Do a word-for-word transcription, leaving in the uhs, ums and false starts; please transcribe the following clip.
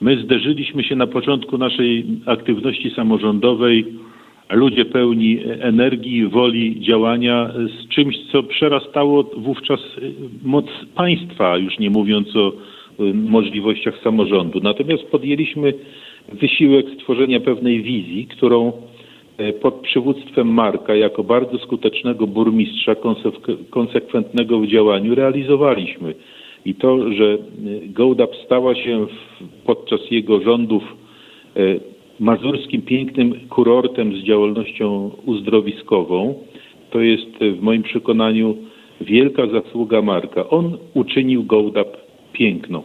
My zderzyliśmy się na początku naszej aktywności samorządowej, ludzie pełni energii, woli działania, z czymś, co przerastało wówczas moc państwa, już nie mówiąc o możliwościach samorządu. Natomiast podjęliśmy wysiłek stworzenia pewnej wizji, którą pod przywództwem Marka, jako bardzo skutecznego burmistrza, konsekwentnego w działaniu, realizowaliśmy. I to, że Gołdap stała się w, podczas jego rządów mazurskim pięknym kurortem z działalnością uzdrowiskową, to jest w moim przekonaniu wielka zasługa Marka. On uczynił Gołdap piękną.